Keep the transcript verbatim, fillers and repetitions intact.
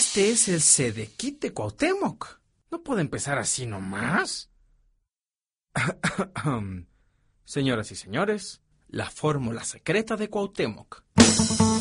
Este es el Sedekit de Cuauhtémoc. ¿No puede empezar así nomás? Señoras y señores, la fórmula secreta de Cuauhtémoc.